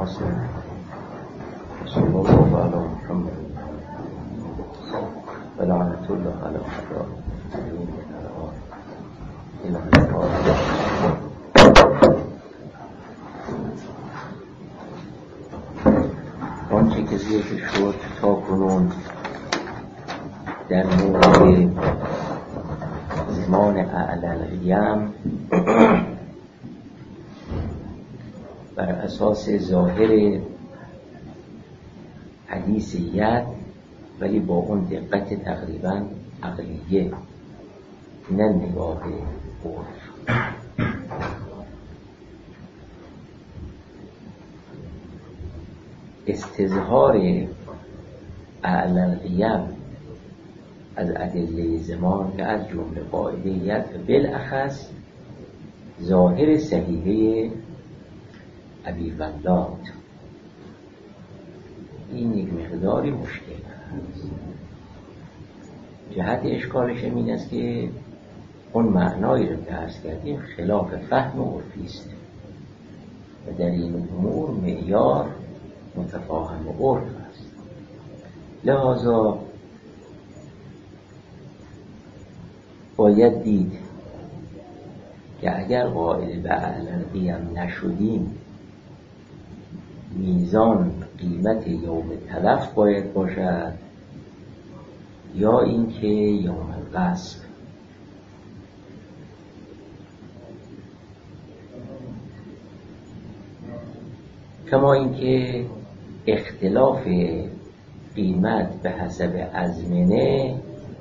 القاسم صلی الله علی محمد و لعنت الله علی اعدائه آنچه که ذکر شد تا کنون در مورد زمان اعلی القیام بر اساس ظاهر حدیث ید، ولی با اون دقت تقریبا عقلیه، نه نگاه عرف. استظهار اعلی القیام از ادله زمان که از جمله قاعده ید بالاخص ظاهر صحیحه ابی ولاد، این یک مقداری مشکل است. جهت اشکالش این است که اون معنایی رو که عرض کردیم خلاف فهم عرفی است و در این امور معیار متفاهم عرف است. لذا باید دید که اگر قائل به اعلی القیام نشدیم، میزان قیمت یوم تلف باید باشد یا اینکه یوم القصب. کما اینکه اختلاف قیمت به حسب ازمنه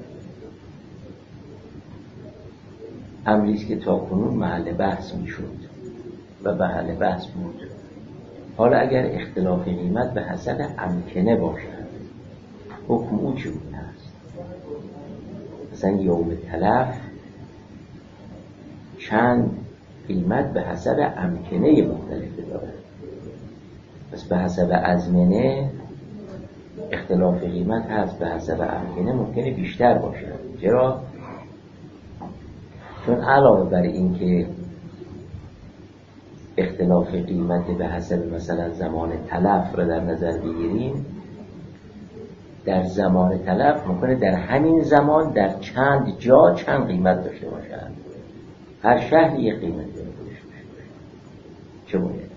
امریست که تا کنون محل بحث میشد و محل بحث بود. حالا اگر اختلاف قیمت به حسب امکنه باشد، حکم او چگونه است؟ مثلا یوم تلف چند قیمت به حسب امکنه مختلفه دارد، پس به حسب ازمنه اختلاف قیمت هست، به حسب امکنه ممکنه بیشتر باشد. چرا؟ چون علاوه بر این که اختلاف قیمت به حسب مثلا زمان تلف را در نظر بگیریم، در زمان تلف ممکنه در همین زمان در چند جا چند قیمت داشته باشد، هر شهر یک قیمت داشته باشه. چه باید؟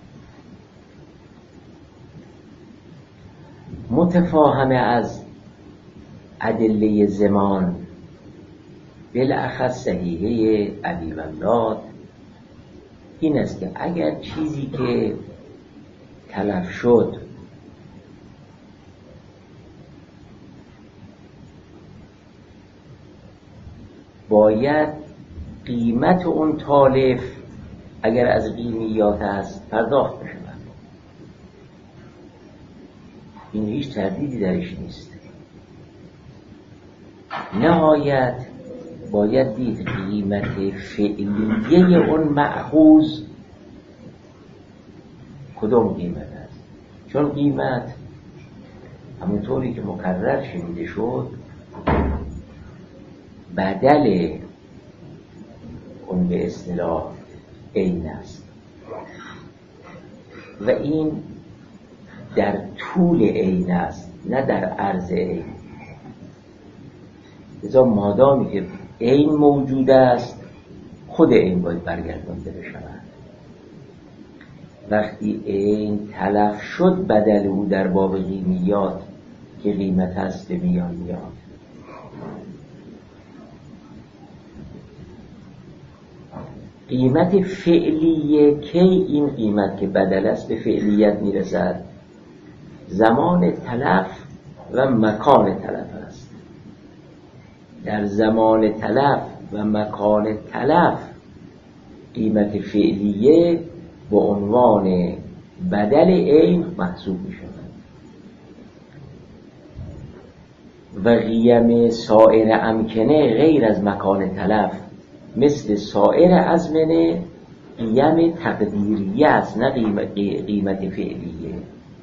متفاهمه از ادله زمان بالاخص صحیحه ابی ولاد این است که اگر چیزی که تلف شد باید قیمت اون تالف اگر از قیمیات است پرداخت بشه، این هیچ تردیدی درش نیست. نهایت باید دید قیمت فعلیه اون مأخوذ کدوم قیمت است، چون قیمت همونطوری که مکرر شنیده شد بدل اون به اصطلاح عین است و این در طول عین است نه در عرض عین. لذا مادامی که عین موجود است خود عین باید برگردانده بشود. وقتی عین تلف شد بدل او در باب قیمیات که قیمت هست به میان میاد. قیمت فعلیه کی این قیمت که بدل است به فعلیت میرسد؟ زمان تلف و مکان تلف است. در زمان تلف و مکان تلف قیمت فعلیه به عنوان بدل عین محسوب می شود و قیم سایر امکنه غیر از مکان تلف مثل سایر ازمنه قیم تقدیریه است نه قیمت فعلیه.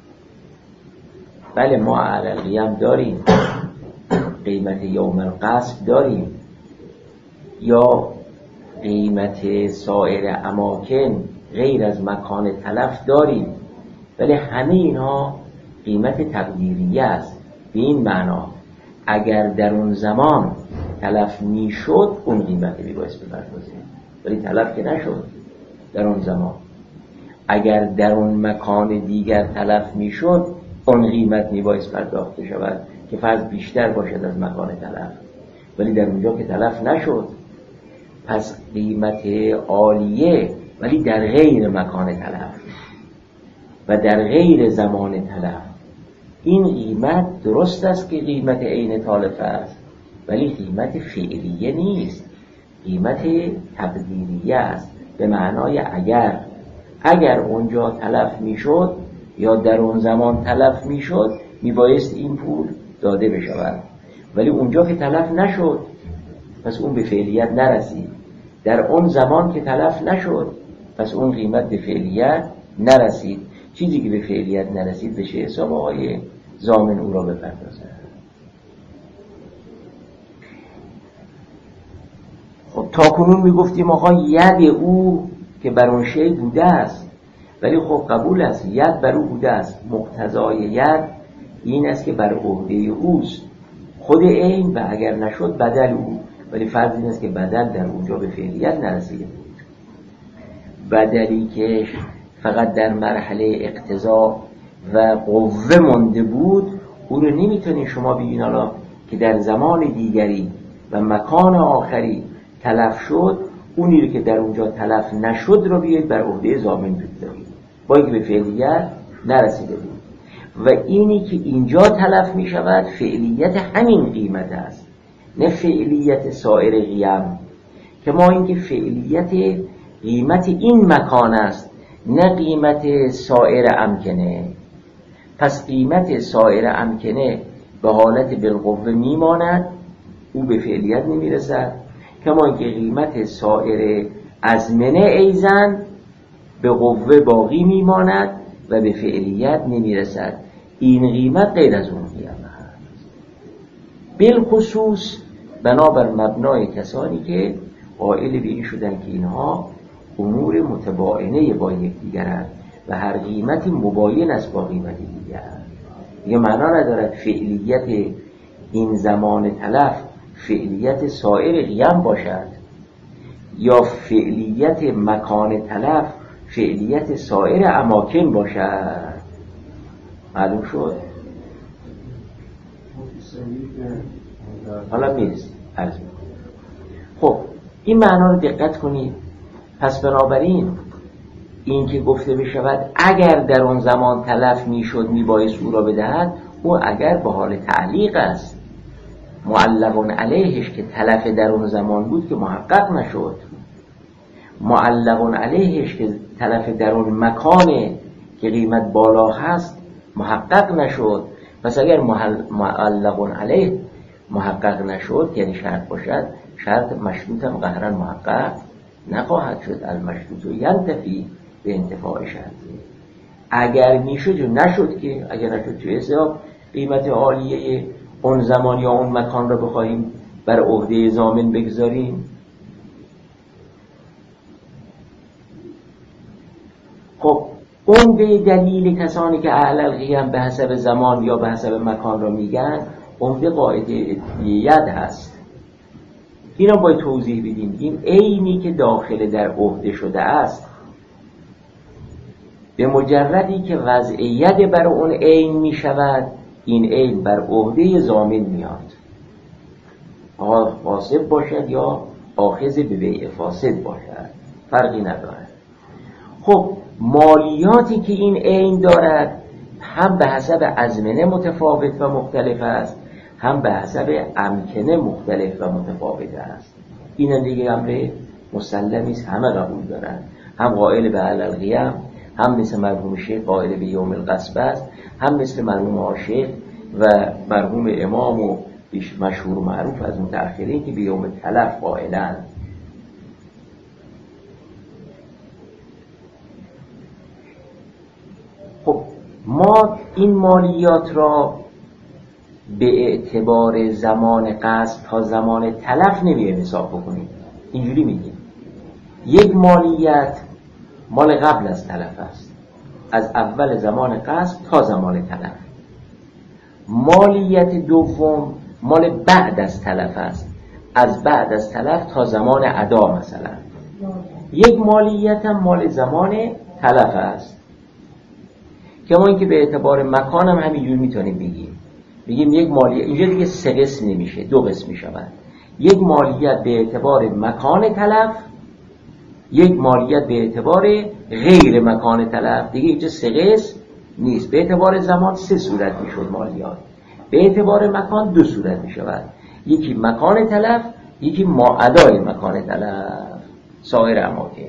بله ما اعلی القیام داریم، قیمت یوم القصب داریم، یا قیمت سایر اماکن غیر از مکان تلف داریم، ولی همه اینها قیمت تقدیریه است. به این معنا اگر در اون زمان تلف میشد اون قیمت میبایست بپردازیم، ولی تلف که نشد در اون زمان. اگر در اون مکان دیگر تلف میشد اون قیمت میبایست پرداخته شود که فرض بیشتر باشد از مکان تلف، ولی در اونجا که تلف نشد پس قیمت عالیه ولی در غیر مکان تلف و در غیر زمان تلف. این قیمت درست است که قیمت عین تالف است، ولی قیمت فعلیه نیست، قیمت تقدیریه است. به معنای اگر اونجا تلف میشد یا در اون زمان تلف میشد میبایست این پول داده بشود، ولی اونجا که تلف نشد پس اون به فعلیت نرسید. در اون زمان که تلف نشد پس اون قیمت به فعلیت نرسید. چیزی که به فعلیت نرسید بشه حساب آقای ضامن او را بپردازد. خب تا کنون میگفتیم آقا ید او که بر اون شی بوده است، ولی خب قبول است ید بر او بوده است. مقتضای ید این است که بر عهده اوست خود عین و اگر نشد بدل او، ولی فرض این است که بدل در اونجا به فعلیت نرسیده بود. بدلی که فقط در مرحله اقتضا و قوه مانده بود او رو نمیتونید شما بگین حالا که در زمان دیگری و مکان آخری تلف شد اونی رو که در اونجا تلف نشد رو بیاید بر عهده ضامن بگذارید با اینکه به فعلیت نرسیده بود. و اینی که اینجا تلف می شود فعلیت همین قیمت است، نه فعلیت سایر قیم، که ما اینکه فعلیت قیمت این مکان است نه قیمت سایر امکنه. پس قیمت سایر امکنه به حالت بالقوه میماند، او به فعلیت نمیرسد، کما اینکه قیمت سایر ازمنه ایزن به قوه باقی میماند و به فعلیت نمیرسد. این قیمت غیر از اون قیمت هست، بالخصوص بنابر مبنای کسانی که قائل به این شدن که اینها امور متباینه با یکدیگرند و هر قیمتی مباین است با قیمت دیگر. دیگه معنا ندارد فعلیت این زمان تلف فعلیت سایر قیم باشد یا فعلیت مکان تلف فعلیت سایر اماکن باشد. معلوم شد؟ حالا میرسیم عرض میکنم. خب این معنا رو دقت کنید. پس بنابراین این که گفته بشود اگر در اون زمان تلف میشد میبایست او را بدهد، او اگر به حال تعلیق است، معلق علیهش که تلف در اون زمان بود که محقق نشد، معلق علیهش که تلف در اون مکانه که قیمت بالا هست محقق نشد. پس اگر معلق علیه محقق نشد یعنی شرط باشد، شرط مشروط هم قهرا محقق نخواهد شد. المشروط ینتفی به انتفاع شرطی. اگر میشد و نشد که اگر نشد چه حساب قیمت عالیه اون زمان یا اون مکان را بخواهیم بر عهده ضامن بگذاریم. خب اون به دلیل کسانی که اعلی القیم به حسب زمان یا به حسب مکان را میگن عمده قاعده ید هست. اینا باید توضیح بدیم. این عینی که داخل در عهده شده است به مجردی که وضعیت بر اون عین می شود این عین بر عهده ضامن میاد، فاسد باشد یا آخذ به بیع فاسد باشد فرقی ندارد. خب مالیاتی که این عین دارد هم به حسب ازمنه متفاوت و مختلف است، هم به حسب امکنه مختلف و متفاوت است. این دیگه امر مسلمی است، همه قبول دارند. هم قائل به اعلی القیم، هم مثل مرحوم شیخ قائل به یوم القصب است، هم مثل مرحوم عاشق و مرحوم امام و مشهور و معروف از متأخرین که به یوم تلف قائلند. خب ما این مالیات را به اعتبار زمان قصد تا زمان تلف نمی‌ایم حساب بکنیم. اینجوری میگیم یک مالیت مال قبل از تلف است، از اول زمان قصد تا زمان تلف. مالیت دوم مال بعد از تلف است، از بعد از تلف تا زمان ادا. مثلا یک مالیت هم مال زمان تلف است، که ما اینکه به اعتبار مکان هم همینجور میتونیم بگیم یک مالیت اینجا دیگه 3 قسم نمیشه، 2 قسم میشود. یک مالیت به اعتبار مکان تلف، یک مالیت به اعتبار غیر مکان تلف. دیگه اینجا 3 قسم نیست. به اعتبار زمان 3 صورت میشد مالیات، به اعتبار مکان 2 صورت میشود، یکی مکان تلف، یکی ادای مکان تلف. سایر اماکن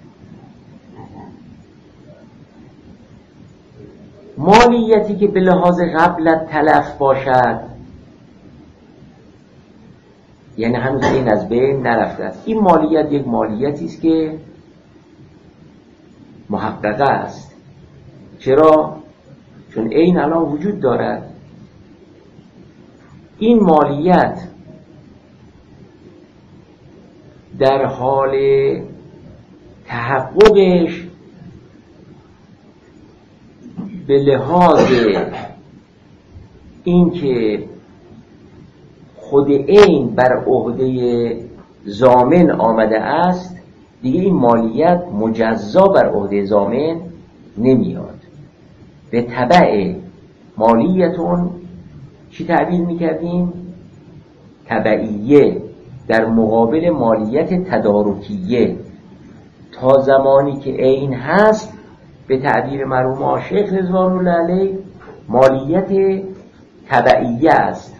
مالیتی که به لحاظ قبل تلف باشد، یعنی هنوز این از بین نرفته است، این مالیت یک مالیتی است که محققه است. چرا؟ چون عین الان وجود دارد. این مالیت در حال تحققش به لحاظ اینکه خود عین بر عهده ضامن آمده است، دیگه این مالیت مجزا بر عهده ضامن نمیاد. به تبع مالیتون چی تعبیر میکردیم؟ تبعیه در مقابل مالیت تدارکیه. تا زمانی که عین هست به تعبیر مرحوم شیخ رضوان الله علیه مالیت تبعیه است.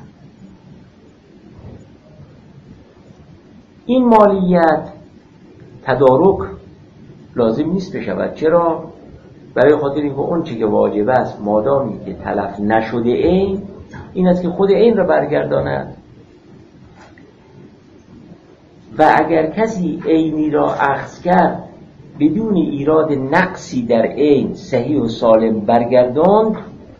این مالیت تدارک لازم نیست بشود. چرا؟ برای خاطر اینکه اون چی که واجب است مادامی که تلف نشده عین، این است که خود عین را برگرداند. و اگر کسی عینی را اخذ کرد بدون ایراد نقصی در عین صحیح و سالم برگرداند،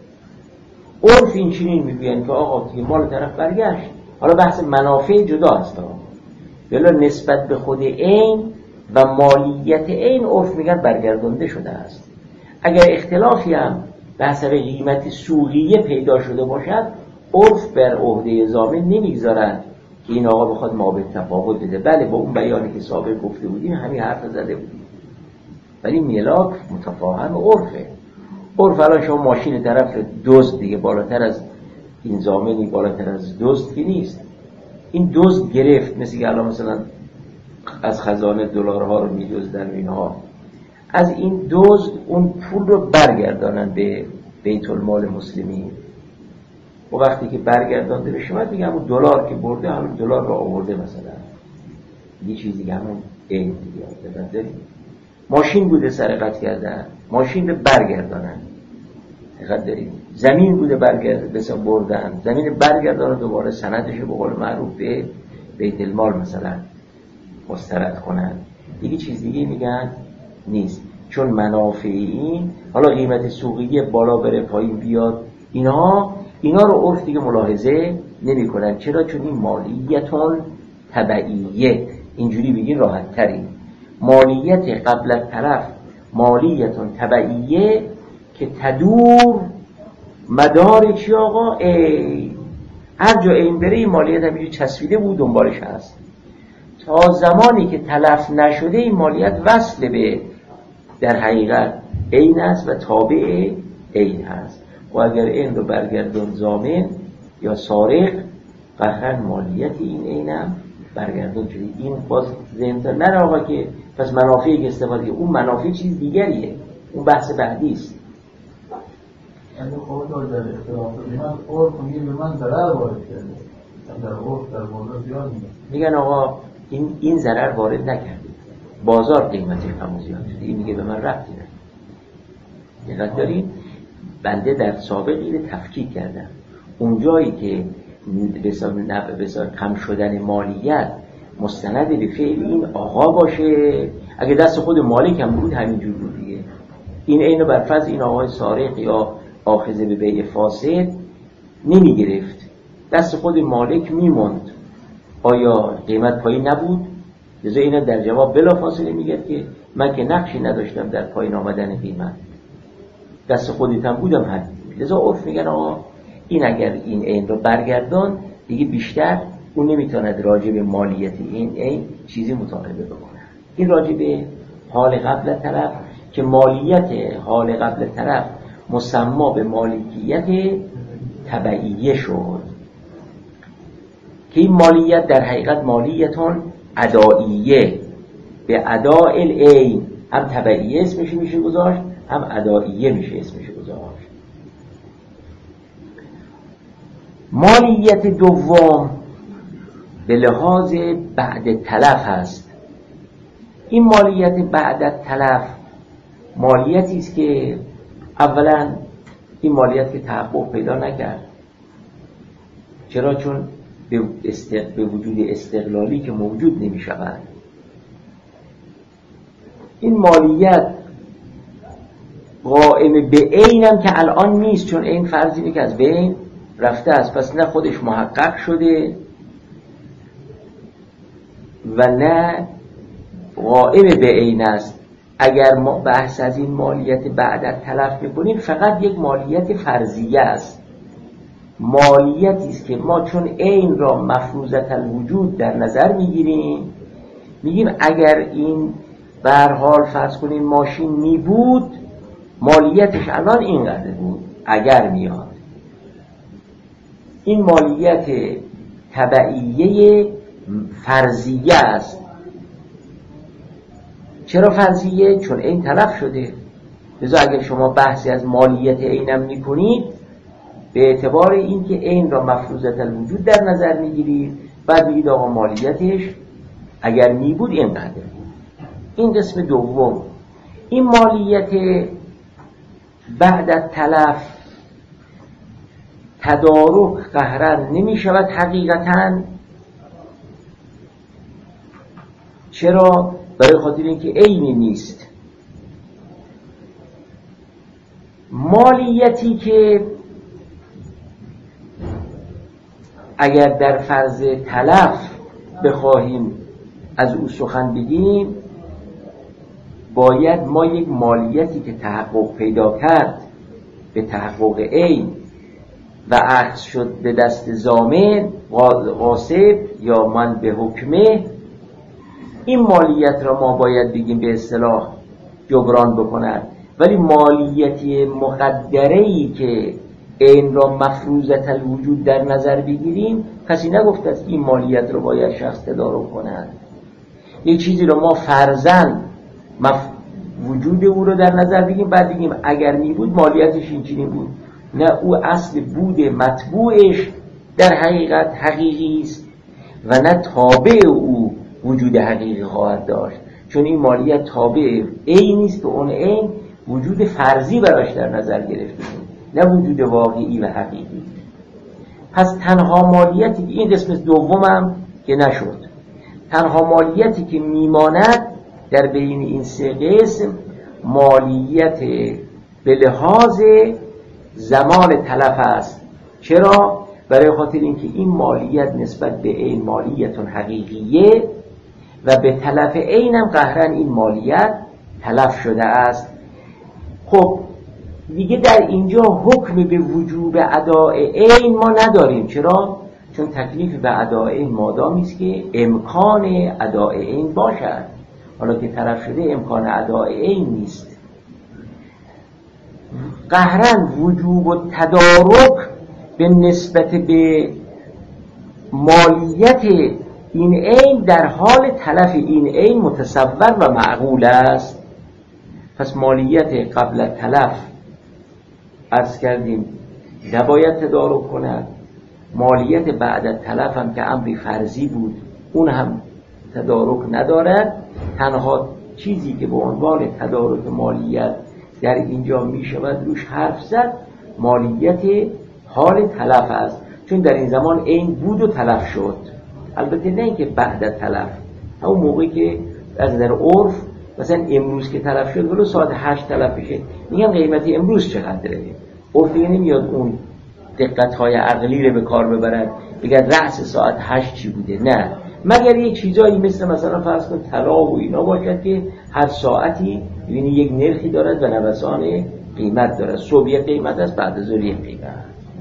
عرف این چنین میگویند که آقا که مال طرف برگشت. حالا بحث منافع جدا است، ولی نسبت به خود عین و مالیت عین عرف میگن برگردانده شده است. اگر اختلافی هم به حسب قیمت سوقیه پیدا شده باشد، عرف بر عهده ضامن نمیگذارد که این آقا بخواد ما به تفاوت بده. بله با اون بیانی که سابق گفته بودیم همین حرف زده بودیم، ولی میلاک متفاهم عرفه. عرف الان شما ماشین طرف دزد دیگه بالاتر از این ضامنی، بالاتر از دزد که نیست. این دزد گرفت، مثل که الان مثلا از خزانه دلارها رو می‌دزدن اینها، از این دزد اون پول رو برگردانن به بیت المال مسلمین. و وقتی که برگردانده بشه بعد میگم اون دلار که برده همون دلار رو آورده، مثلا یه چیزی که همون عین دیگه داریم. ماشین بوده سرقت کردن، ماشین رو برگردانن، دقت داریم. زمین بوده بردن، زمین برگردانن، دوباره سندش رو به قول معروف به بیت المال مثلا مسترد کنن. دیگه چیز دیگه میگن نیست. چون منافع این، حالا قیمت سوقیه بالا بره پایین بیاد، اینا رو عرف دیگه ملاحظه نمی کنن. چرا؟ چون این مالیتون تبعیه. اینجوری بگین راحت تری. مالیت قبل طرف مالیتون تبعیه که تدور مدار چی آقا؟ هر جا این بره این مالیت همینجوری چسبیده بود دنبالش هست. تا زمانی که تلف نشده این مالیت وصل به در حقیقت عین است و تابع عین هست. و اگر این رو برگردون ضامن یا سارق، قطعا مالیت این عینم برگردون شده. این باز ذهن‌تان نره آقا که پس منافعی که استفاده که اون منافع چیز دیگریه، اون بحث بعدی است. یعنی خود در اختلاف من عرف میگه به من ضرر وارد کرده، در عرف در بازار زیاد میگن آقا این ضرر وارد نکرده، بازار قیمتش هم زیاد شده، این میگه به من ربطی نداره. دقت دارین؟ بنده در سابق اینو تفکیک کردم. اون جایی که بسیار کم شدن مالیت مستند به فعل این آقا باشه، اگه دست خود مالک هم بود همینجور بود دیگه. این اینو بر فرض این آقای سارق یا آخذ به بیع فاسد نمی گرفت، دست خود مالک میموند. آیا قیمت پایین نبود؟ لذا اینا در جواب بلا فاصله میگه که من که نقشی نداشتم در پایین آمدن قیمت. دست خودت هم بودم حد. لذا عرف میگن آقا این اگر این عین رو برگردان دیگه بیشتر اون نمیتواند راجع به مالیت این عین چیزی مطالبه بکنه. این راجع به حال قبل طرف که مالیت حال قبل طرف مسما به مالکیت تبعیه شد که این مالیت در حقیقت مالیتون ادائیه به اداء العین، هم تبعیه اسمش میشه گذاشت هم ادائیه میشه اسمش گذاشت. مالیت دوم به لحاظ بعد تلف هست. این مالیت بعد تلف مالیتی است که اولا این مالیت که تحقق پیدا نکرد. چرا؟ چون به وجود استقلالی که موجود نمی شود. این مالیت قائم به عینم که الان نیست، چون این فرض اینه که از بین رفته است، پس نه خودش محقق شده و نه قائم به عین است. اگر ما بحث از این مالیت بعد از تلف میکنیم فقط یک مالیت فرضیه است، مالیتی است که ما چون عین را مفروضة الوجود در نظر میگیریم، میگیم اگر این به هر حال فرض کنیم ماشین می بود مالیتش الان اینقدر بود اگر میاد. این مالیت تبعیه فرضیه است. چرا فرضیه؟ چون این تلف شده. لذا اگر شما بحثی از مالیت عینم میکنید به اعتبار اینکه عین را مفروضة الوجود در نظر میگیرید، بعد میگید آقا مالیتش اگر می بود اینقدر بود. این قسم دوم. این مالیت بعد از تلف تدارک قهرن نمی شود حقیقتاً. چرا؟ برای خاطر اینکه عینی نیست. مالیتی که اگر در فرض تلف بخواهیم از او سخن بگیم، باید ما یک مالیتی که تحقق پیدا کرد به تحقق عین و اخذ شد به دست ضامن غاصب یا من به حکمه، این مالیت را ما باید بگیم به اصطلاح جبران بکند. ولی مالیتی مقدره‌ای که عین را مفروضة الوجود در نظر بگیریم، کسی نگفت است این مالیت را باید شخص تدارک کند. یک چیزی را ما فرضاً وجود او رو در نظر بگیریم، بعد بگیم اگر می بود مالیتش اینجوری بود. نه، او اصل بود مطبوعش در حقیقت حقیقی است و نه تابع او وجود حقیقی خواهد داشت، چون این مالیت تابع عینی است که اون عین وجود فرضی براش در نظر گرفته شد، نه وجود واقعی و حقیقی. پس تنها مالیتی، این قسم دومم که نشد، تنها مالیتی که میماند در بین این سه قسم مالیت به لحاظ زمان تلف است. چرا؟ برای خاطر اینکه این مالیت نسبت به عین مالیت حقیقیه و به تلف عینم قهرن این مالیت تلف شده است. خب دیگه در اینجا حکم به وجوب اداء عین ما نداریم. چرا؟ چون تکلیف به اداء عین مادامی است که امکان اداء عین باشد. حالا که تلف شده امکان اداء عین نیست. قهرن وجوب و تدارک به نسبت به مالیت این عین در حال تلف این عین متصور و معقول است. پس مالیت قبل تلف عرض کردیم نباید تدارک کند. مالیت بعد تلف هم که امری فرضی بود اون هم تدارک ندارد. تنها چیزی که به عنوان تدارک مالیت در اینجا می شود روش حرف زد مالیت حال تلف است، چون در این زمان عین بود و تلف شد. البته نه اینکه بعد تلف، همون موقعی که از در عرف مثلا امروز که تلف شد ولو ساعت 8 تلف بشه میگم قیمتی امروز چقدره. عرف دیگه نمیاد اون دقت‌های عقلی رو به کار ببرد بگه رأس ساعت 8 چی بوده، نه، مگر یک چیزایی مثلا فرض کن طلا و اینا باشد که هر ساعتی ببینی یک نرخی دارد و نوسان قیمت داره. صبح یک قیمت است، بعد از ظهر یک قیمت.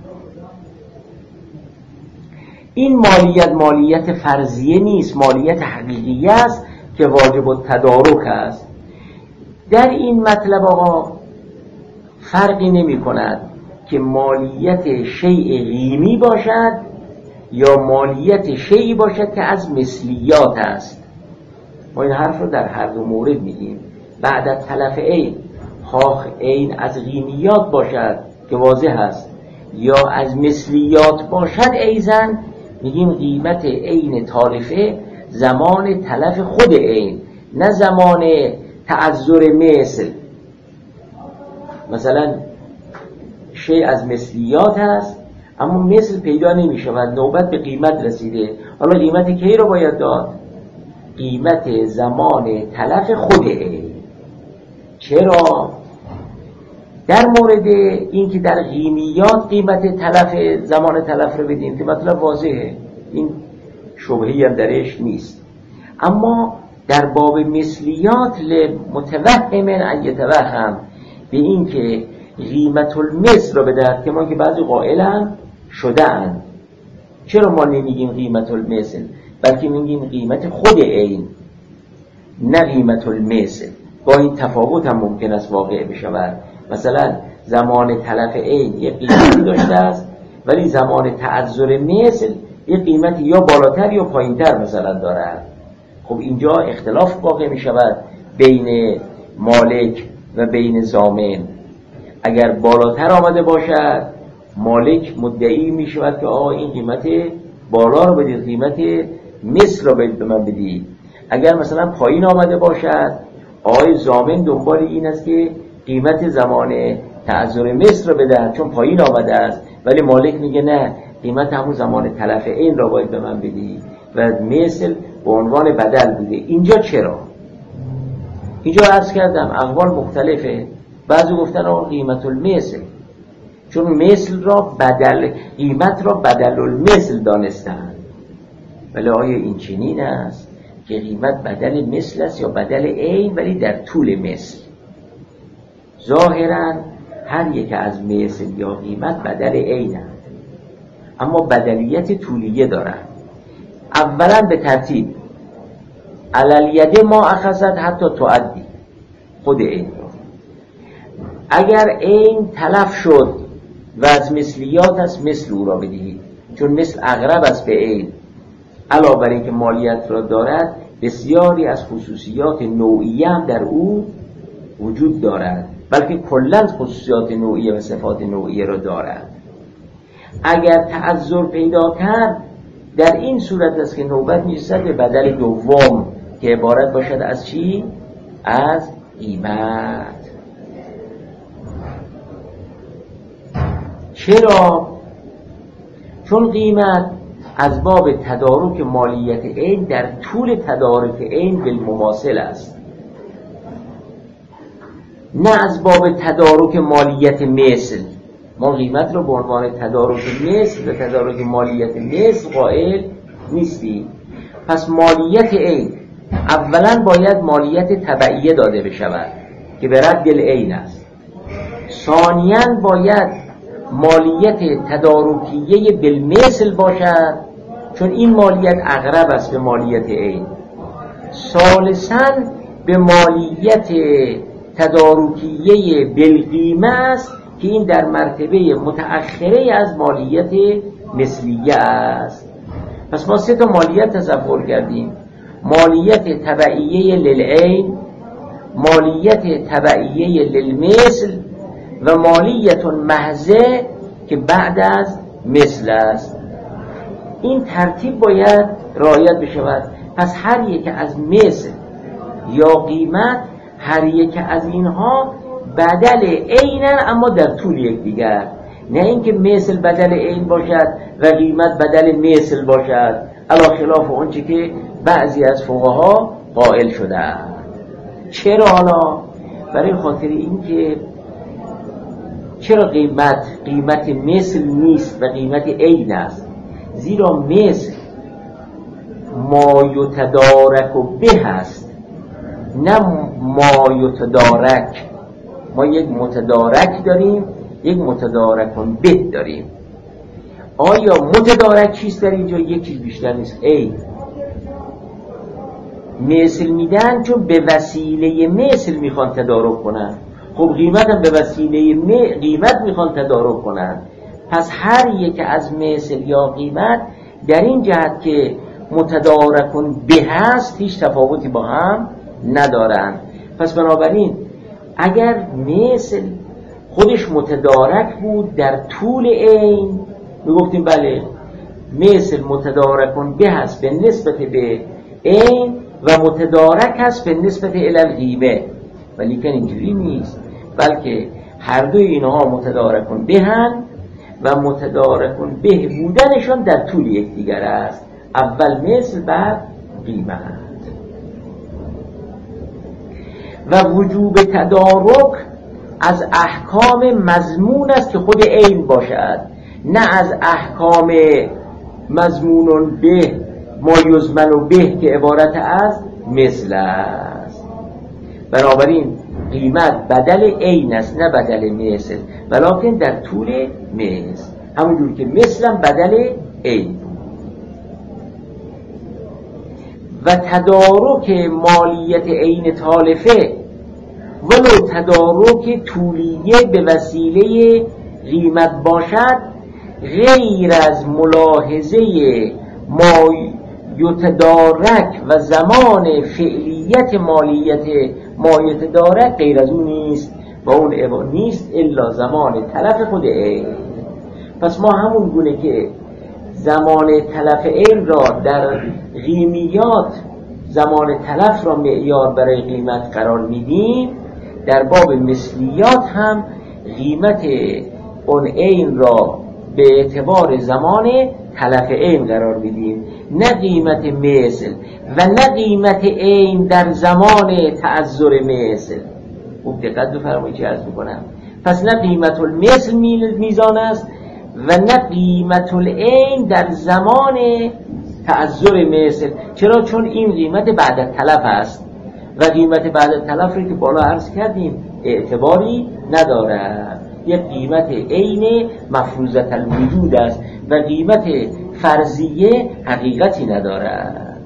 این مالیت فرضیه نیست، مالیت حقیقی است که واجب التدارک است. در این مطلب آقا فرقی نمی کند که مالیت شیء غیمی باشد یا مالیت شیعی باشد که از مثلیات است. ما این حرف رو در هر دو مورد میگیم. بعد از تلف عین، خواه عین از غیمیات باشد که واضح است یا از مثلیات باشد، ایزن میگیم قیمت عین تالفه زمان تلف خود عین، نه زمان تعذر مثل. مثلا شیء از مثلیات هست اما مثل پیدا نمی شود، نوبت به قیمت رسیده. حالا قیمت کی رو باید داد؟ قیمت زمان تلف خود عین. چرا؟ در مورد این که در غیمیات قیمت تلف زمان تلف رو بدیم که مطلب واضحه، این شبهه‌ای هم درش نیست. اما در باب مثلیات لمتوهم ان یتوهم به این که قیمت المثل رو بدهد، که ما که بعضی قائلن شده‌اند. چرا ما نمیگیم قیمت المثل بلکه میگیم قیمت خود عین نه قیمت المثل؟ با این تفاوت هم ممکن است واقع بشود. مثلا زمان تلف عین یک قیمتی داشته است ولی زمان تعذر مثل یک قیمتی یا بالاتر یا پایینتر مثلا دارد. خب اینجا اختلاف واقع می شود بین مالک و بین ضامن. اگر بالاتر آمده باشد مالک مدعی می شود که آقا این قیمت بالا رو بدید، قیمت مثل رو به من بدید. اگر مثلا پایین آمده باشد آقای ضامن دنبال این است که قیمت زمان تعذر مثل رو بدهد چون پایین آمده است، ولی مالک میگه نه، قیمت همون زمان تلف عین را باید به من بدی و مثل به عنوان بدل بوده. اینجا چرا؟ اینجا عرض کردم اقوال مختلفه. بعضی گفتن آقا قیمت المثل، چون مثل را بدل، قیمت را بدل المثل دانستن. ولی آیا این چنین است که قیمت بدل مثل است یا بدل عین ولی در طول مثل؟ ظاهرا هر یک از مثل یا قیمت بدل عین است، اما بدلیت طولیه دارند. اولا به ترتیب علالید ما اخذت حتی تعدی خود عین را. اگر عین تلف شد و از مثلیات است مثل او را بدهید، چون مثل اقرب است به عین. علاوه بر اینکه مالیت را دارد بسیاری از خصوصیات نوعیه هم در او وجود دارد، بلکه کلاً خصوصیات نوعیه و صفات نوعیه را دارد. اگر تعذر پیدا کرد در این صورت است که نوبت می‌رسد به بدل دوم که عبارت باشد از چی؟ از قیمت. چرا؟ چون قیمت از باب تدارک مالیت عین در طول تدارک عین بالمماثل است، نه از باب تدارک مالیت مثل. ما قیمت رو به عنوان تدارک مثل و تدارک مالیت مثل قائل نیستیم. پس مالیت عین اولا باید مالیت تبعیه داده بشود که به رد عین است. ثانیاً باید مالیت تدارکیه بالمثل باشد چون این مالیت اقرب است به مالیت عین. ثالثاً به مالیت تدارکیه بالقیمه است که این در مرتبه متأخره از مالیت مثلیه است. پس ما سه تا مالیت تصور کردیم: مالیت تبعیه للعین، مالیت تبعیه للمثل و مالیت محضه که بعد از مثل است. این ترتیب باید رعایت بشود. پس هر یک از مثل یا قیمت، هر یک از اینها بدل عینن اما در طول یکدیگر، نه اینکه مثل بدل عین باشد و قیمت بدل مثل باشد، علی خلاف اون چی که بعضی از فقها قائل شدند. چرا حالا؟ برای خاطر اینکه چرا قیمت مثل نیست و قیمت عین است؟ زیرا مثل ما یتدارک به است، نه ما یتدارک. ما یک متدارک داریم، یک متدارکون به داریم. آیا متدارک چیست در اینجا؟ یک چیز بیشتر نیست، ای مثل میدن، چون به وسیله مثل میخوان تدارک کنن. خب قیمت هم به وسیله قیمت میخوان تدارک کنن. پس هر یک از مثل یا قیمت در این جهت که متدارکون به هست هیچ تفاوتی با هم ندارن. پس بنابراین اگر مثل خودش متدارک بود در طول عین، میگفتیم بله مثل متدارکون به هست به نسبت به عین و متدارک هست به نسبت الی القیمه، ولی که اینجوری نیست، بلکه هر دوی اینها متدارکون به هن و متدارکون به بودنشون در طول یکدیگر است. اول مثل بعد قیمت. و وجوب تدارک از احکام مضمون است که خود عین باشد، نه از احکام مضمون به ما یضمن و به که عبارت از مثل است. بنابراین قیمت بدل عین است نه بدل مثل، ولکن در طول مثل، همونجور که مثلم بدل عین. و تدارک مالیت عین تالفه ولو تدارک طولیه به وسیله قیمت باشد، غیر از ملاحظه ما یتدارک و زمان فعلیت مالیت ما یتدارک، غیر از اون نیست و اون نیست الا زمان تلف خود عین. پس ما همون گونه که زمان تلف عین را در قیمیات زمان تلف را معیار برای قیمت قرار میدیم، در باب مثلیات هم قیمت اون عین را به اعتبار زمان تلف عین قرار میدیم، نه قیمت مثل و نه قیمت عین در زمان تعذر مثل. خوب دقت بفرمایید چه عرض میکنم. پس نه قیمت المثل میزان است و نه قیمت العین در زمان تعذر مثل. چرا؟ چون این قیمت بعد از تلف است و قیمت بعد از تلف رو که بالا عرض کردیم اعتباری ندارد. یک قیمت عین مفروضة الوجود است و قیمت فرضیه حقیقتی ندارد.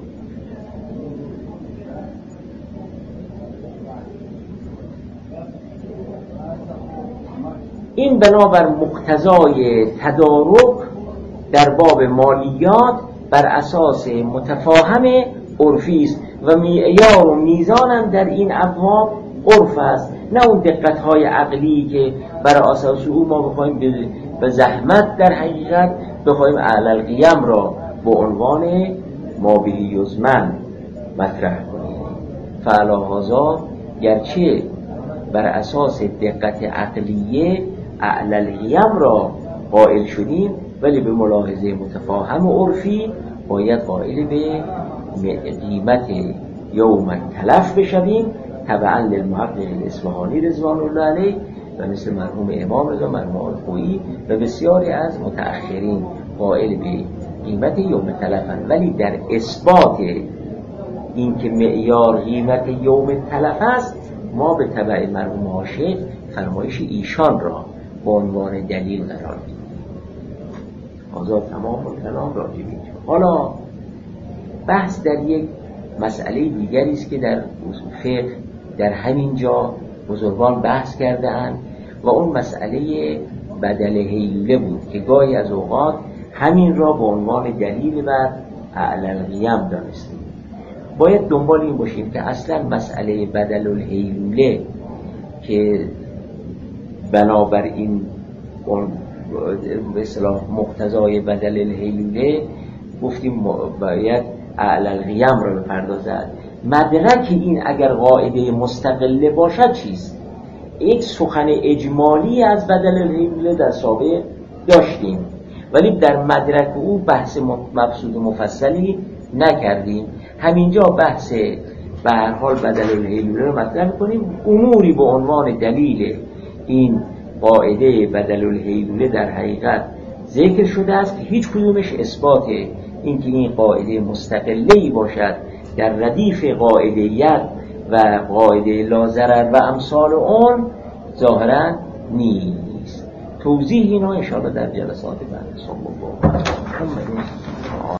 این بنابر مقتضای تدارک در باب مالیات بر اساس متفاهم عرفی است و معیار و میزان هم در این ابواب عرف است، نه اون دقت‌های عقلی که بر اساس او ما بخوایم به زحمت در حقیقت بخوایم اعلی القیم را به عنوان ما به یضمن مطرح کنیم. فعلی هذا گرچه بر اساس دقت عقلیه اعلی القیم را قائل شدیم، ولی به ملاحظه متفاهم و عرفی باید قائل به قیمت یوم التلف بشویم، تبعا للمحقق الاصفهانی رضوان الله علیه و مثل مرحوم امام رضا، مرحوم الخویی و بسیاری از متأخرین قائل به قیمت یوم تلفن. ولی در اثبات این که معیار قیمت یوم تلف است، ما به تبع مرحوم عاشق فرمایش ایشان را به عنوان دلیل قرار میدیم. آزاد تمام کلام راجع به حالا بحث در یک مسئله دیگری است که در فقه در همین جا بزرگان بحث کرده‌اند و اون مسئله بدل حیله بود که گاهی از اوقات همین را به عنوان دلیل بر اعلی القیم دانستیم. باید دنبال این باشیم که اصلا مسئله بدل الحیله که بنابراین به اصطلاح مقتضای بدل الحیله گفتیم باید اعلی القیم را بپردازد. مدرک این اگر قاعده مستقله باشد چیست؟ یک سخن اجمالی از بدل الحیله در سابق داشتیم، ولی در مدرک او بحث مبسوط مفصلی نکردیم. همینجا بحث به هر حال بدل الحیله رو مطرح کنیم. اموری به عنوان دلیل این قاعده بدل الحیله در حقیقت ذکر شده است که هیچ کدومش اثبات اینکه این قاعده مستقله‌ای باشد در ردیف قاعده‌یت و قاعده لا ضرر و امثال اون ظاهرا نیست. توضیح اینا ان شاء الله در جلسات بعد. صلی الله علیه و آله.